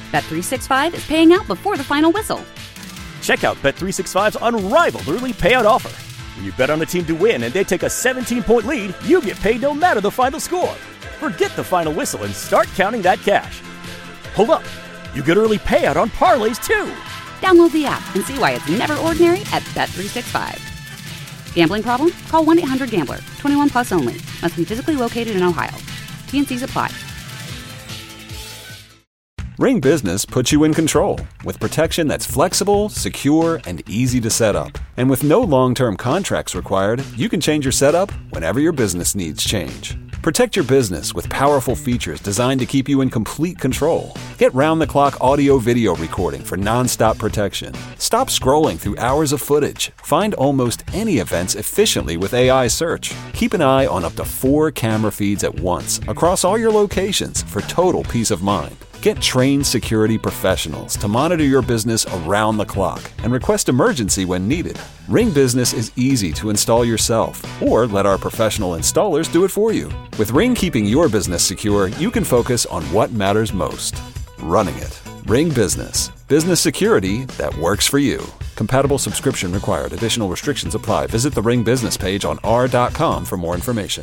Bet365 is paying out before the final whistle. Check out Bet365's unrivaled early payout offer. When you bet on a team to win and they take a 17-point lead, you get paid no matter the final score. Forget the final whistle and start counting that cash. Hold up. You get early payout on parlays, too. Download the app and see why it's never ordinary at Bet365. Gambling problem? Call 1-800-GAMBLER. 21 plus only. Must be physically located in Ohio. T&Cs apply. Ring Business puts you in control with protection that's flexible, secure, and easy to set up. And with no long-term contracts required, you can change your setup whenever your business needs change. Protect your business with powerful features designed to keep you in complete control. Get round-the-clock audio-video recording for non-stop protection. Stop scrolling through hours of footage. Find almost any events efficiently with AI search. Keep an eye on up to 4 camera feeds at once across all your locations for total peace of mind. Get trained security professionals to monitor your business around the clock and request emergency when needed. Ring Business is easy to install yourself, or let our professional installers do it for you. With Ring keeping your business secure, you can focus on what matters most: running it. Ring Business. Business security that works for you. Compatible subscription required. Additional restrictions apply. Visit the Ring Business page on r.com for more information.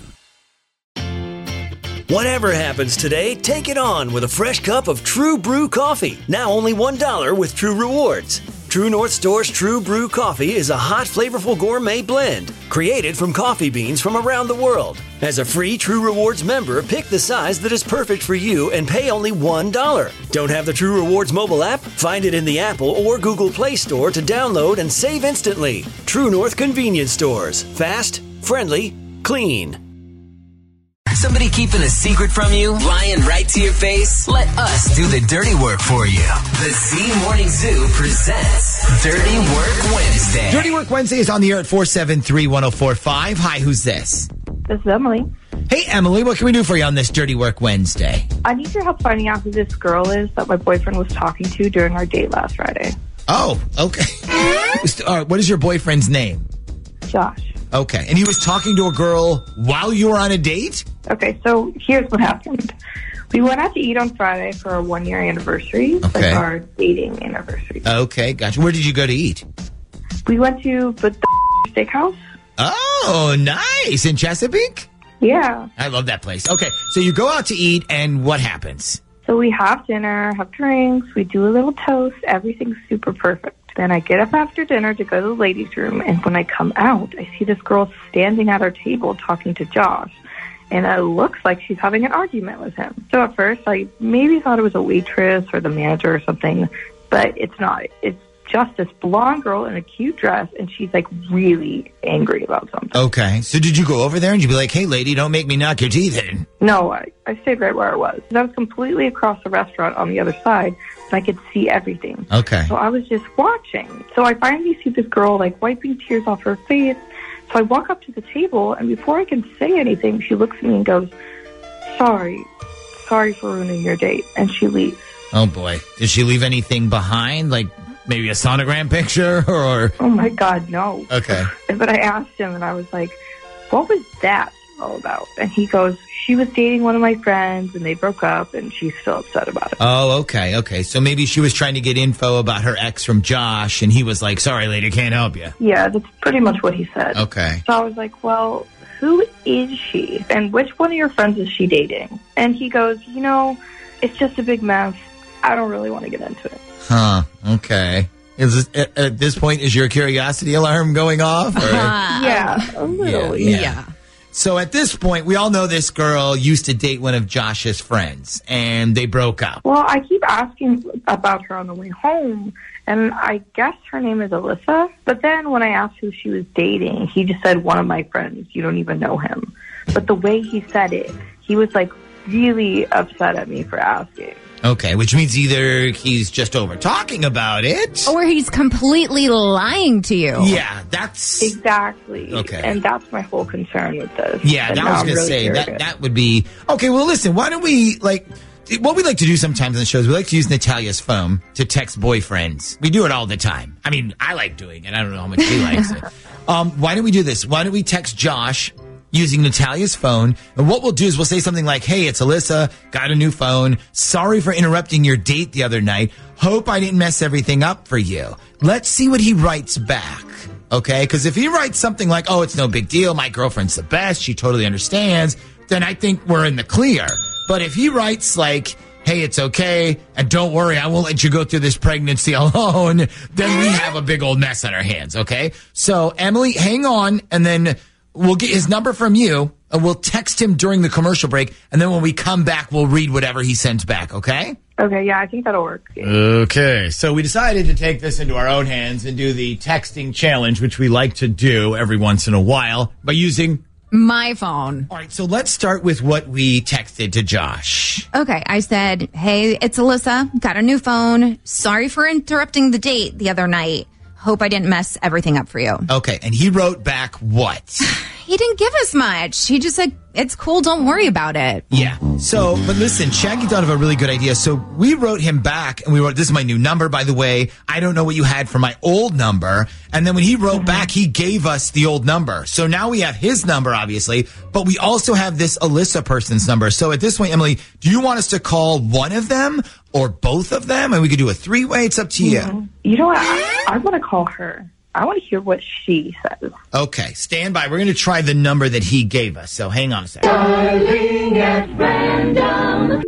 Whatever happens today, take it on with a fresh cup of True Brew coffee. Now only $1 with True Rewards. True North Store's True Brew coffee is a hot, flavorful gourmet blend created from coffee beans from around the world. As a free True Rewards member, pick the size that is perfect for you and pay only $1. Don't have the True Rewards mobile app? Find it in the Apple or Google Play Store to download and save instantly. True North Convenience Stores. Fast, friendly, clean. Somebody keeping a secret from you? Lying right to your face? Let us do the dirty work for you. The Z Morning Zoo presents Dirty Work Wednesday. Dirty Work Wednesday is on the air at 473-1045. Hi, who's this? This is Emily. Hey, Emily, what can we do for you on this Dirty Work Wednesday? I need your help finding out who this girl is that my boyfriend was talking to during our date last Friday. Oh, okay. All right, what is your boyfriend's name? Josh. Okay, and he was talking to a girl while you were on a date? Okay, so here's what happened. We went out to eat on Friday for our 1-year anniversary, Okay. like our dating anniversary. Okay, gotcha. Where did you go to eat? We went to the Steakhouse. Oh, nice. In Chesapeake? Yeah. I love that place. Okay, so you go out to eat, and what happens? So we have dinner, have drinks, we do a little toast, everything's super perfect. Then I get up after dinner to go to the ladies' room, and when I come out, I see this girl standing at our table talking to Josh. And it looks like she's having an argument with him. So at first, I maybe thought it was a waitress or the manager or something, but it's not. It's just this blonde girl in a cute dress, and she's, like, really angry about something. Okay, so did you go over there and you'd be like, hey, lady, don't make me knock your teeth in? No, I stayed right where I was. I was completely across the restaurant on the other side, so I could see everything. Okay. So I was just watching. So I finally see this girl, like, wiping tears off her face. So I walk up to the table, and before I can say anything, she looks at me and goes, sorry for ruining your date. And she leaves. Oh, boy. Did she leave anything behind? Like maybe a sonogram picture or? Oh, my God, no. Okay. But I asked him, and I was like, what was that all about? And he goes, she was dating one of my friends, and they broke up, and she's still upset about it. Oh, okay. So maybe she was trying to get info about her ex from Josh, and he was like, sorry, lady, can't help you. Yeah, that's pretty much what he said. Okay. So I was like, well, who is she? And which one of your friends is she dating? And he goes, it's just a big mess. I don't really want to get into it. Huh, okay. At this point, is your curiosity alarm going off? Or? Yeah, a little. Yeah. So at this point, we all know this girl used to date one of Josh's friends, and they broke up. Well, I keep asking about her on the way home, and I guess her name is Alyssa. But then when I asked who she was dating, he just said one of my friends. You don't even know him. But the way he said it, he was, like, really upset at me for asking. Okay, which means either he's just over talking about it, or he's completely lying to you. Yeah, that's exactly okay. And that's my whole concern with this. Yeah, and I was going to say that would be okay. Well, listen, why don't we what we like to do sometimes on the shows? We like to use Natalia's phone to text boyfriends. We do it all the time. I mean, I like doing it. I don't know how much he likes it. Why don't we do this? Why don't we text Josh? using Natalia's phone. And what we'll do is we'll say something like, hey, it's Alyssa, got a new phone. Sorry for interrupting your date the other night. Hope I didn't mess everything up for you. Let's see what he writes back. Okay? Because if he writes something like, oh, it's no big deal. My girlfriend's the best. She totally understands. Then I think we're in the clear. But if he writes like, hey, it's okay, and don't worry, I won't let you go through this pregnancy alone, then we have a big old mess on our hands, okay? So, Emily, hang on, and then we'll get his number from you, and we'll text him during the commercial break, and then when we come back, we'll read whatever he sends back, okay? Okay, yeah, I think that'll work. Okay, so we decided to take this into our own hands and do the texting challenge, which we like to do every once in a while, by using my phone. All right, so let's start with what we texted to Josh. Okay, I said, hey, it's Alyssa. Got a new phone. Sorry for interrupting the date the other night. Hope I didn't mess everything up for you. Okay, and he wrote back what? He didn't give us much. He just said, it's cool, don't worry about it. Yeah. So, but listen, Shaggy thought of a really good idea. So we wrote him back and we wrote, this is my new number, by the way. I don't know what you had for my old number. And then when he wrote back, he gave us the old number. So now we have his number, obviously, but we also have this Alyssa person's number. So at this point, Emily, do you want us to call one of them or both of them? And we could do a three-way. It's up to you. You know what? I want to call her. I want to hear what she says. Okay, stand by. We're going to try the number that he gave us. So hang on a second. Darling at random.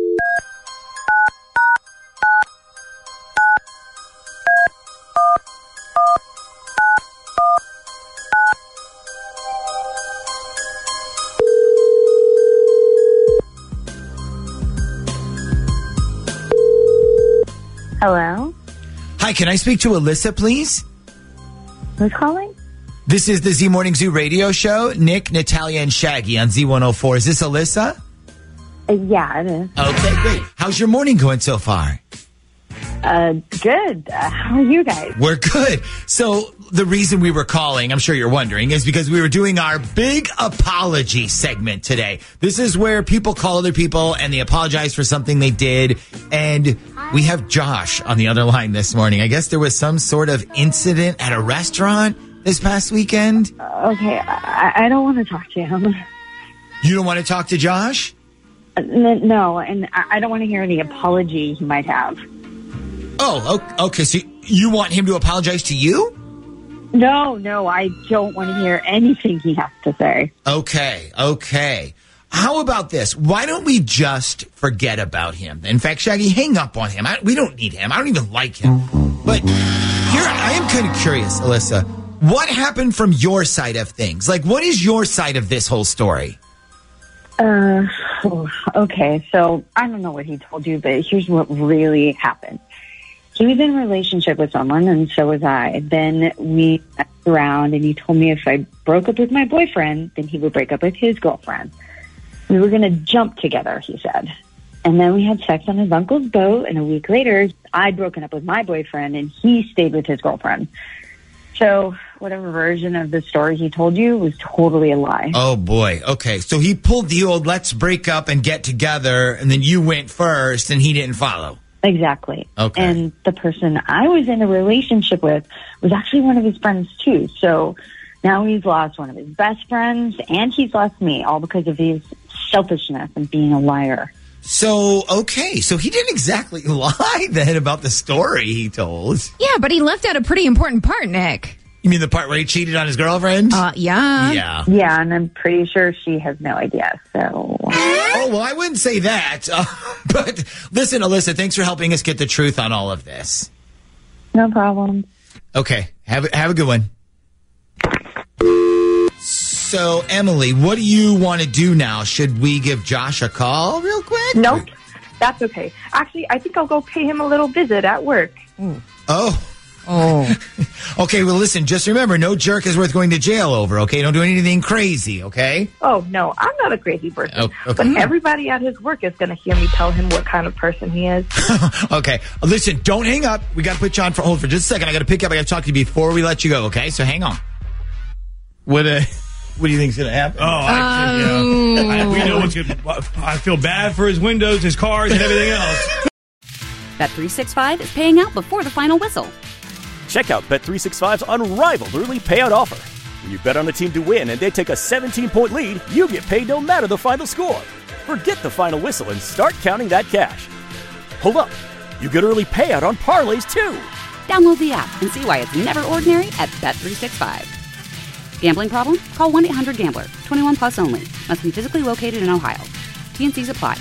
Hello? Hi, can I speak to Alyssa, please? Who's calling? This is the Z Morning Zoo radio show. Nick, Natalia, and Shaggy on Z104. Is this Alyssa? Yeah, it is. Okay, great. How's your morning going so far? Good. How are you guys? We're good. So the reason we were calling, I'm sure you're wondering, is because we were doing our big apology segment today. This is where people call other people and they apologize for something they did. And we have Josh on the other line this morning. I guess there was some sort of incident at a restaurant this past weekend. Okay, I don't want to talk to him. You don't want to talk to Josh? No, and I don't want to hear any apology he might have. Oh, okay. So you want him to apologize to you? No, I don't want to hear anything he has to say. Okay. How about this? Why don't we just forget about him? In fact, Shaggy, hang up on him. We don't need him. I don't even like him. But here, I am kind of curious, Alyssa. What happened from your side of things? Like, what is your side of this whole story? Okay, so I don't know what he told you, but here's what really happened. He was in a relationship with someone, and so was I. Then we went around, and he told me if I broke up with my boyfriend, then he would break up with his girlfriend. We were going to jump together, he said. And then we had sex on his uncle's boat, and a week later, I'd broken up with my boyfriend, and he stayed with his girlfriend. So whatever version of the story he told you was totally a lie. Oh, boy. Okay, so he pulled the old let's break up and get together, and then you went first, and he didn't follow. Exactly. Okay. And the person I was in a relationship with was actually one of his friends, too. So now he's lost one of his best friends, and he's lost me, all because of his selfishness and being a liar. So, okay. So he didn't exactly lie then about the story he told. Yeah, but he left out a pretty important part, Nick. You mean the part where he cheated on his girlfriend? Yeah. Yeah, and I'm pretty sure she has no idea, so... Oh, well, I wouldn't say that. But listen, Alyssa, thanks for helping us get the truth on all of this. No problem. Okay, have a good one. So, Emily, what do you want to do now? Should we give Josh a call real quick? Nope, that's okay. Actually, I think I'll go pay him a little visit at work. Oh. Okay, well, listen, just remember, no jerk is worth going to jail over, okay? Don't do anything crazy, okay? Oh, no, I'm not a crazy person. Oh, okay. But everybody at his work is going to hear me tell him what kind of person he is. Okay, listen, don't hang up. We got to put you on hold for just a second. I got to pick up. I got to talk to you before we let you go, okay? So hang on. What do you think's going to happen? We know what's going to... I feel bad for his windows, his cars, and everything else. Bet365 is paying out before the final whistle. Check out Bet365's unrivaled early payout offer. When you bet on a team to win and they take a 17-point lead, you get paid no matter the final score. Forget the final whistle and start counting that cash. Hold up. You get early payout on parlays, too. Download the app and see why it's never ordinary at Bet365. Gambling problem? Call 1-800-GAMBLER. 21 plus only. Must be physically located in Ohio. T&Cs apply.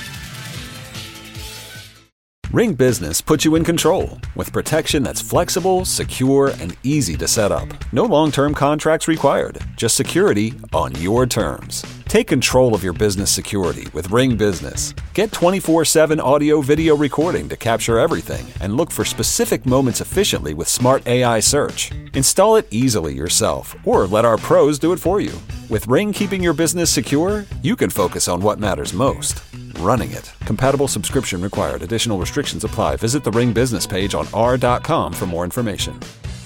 Ring Business puts you in control with protection that's flexible, secure, and easy to set up. No long-term contracts required, just security on your terms. Take control of your business security with Ring Business. Get 24/7 audio-video recording to capture everything and look for specific moments efficiently with smart AI search. Install it easily yourself or let our pros do it for you. With Ring keeping your business secure, you can focus on what matters most. Running it. Compatible subscription required. Additional restrictions apply. Visit the Ring business page on r.com for more information.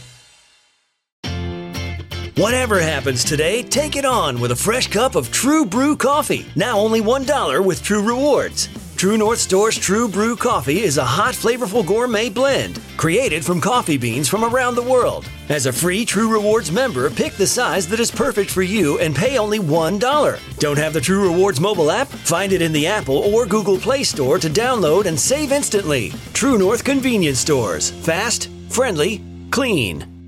Whatever happens today, take it on with a fresh cup of True Brew coffee. Now only $1 with True Rewards. True North Store's True Brew coffee is a hot, flavorful gourmet blend created from coffee beans from around the world. As a free True Rewards member, pick the size that is perfect for you and pay only $1. Don't have the True Rewards mobile app? Find it in the Apple or Google Play Store to download and save instantly. True North Convenience Stores. Fast, friendly, clean.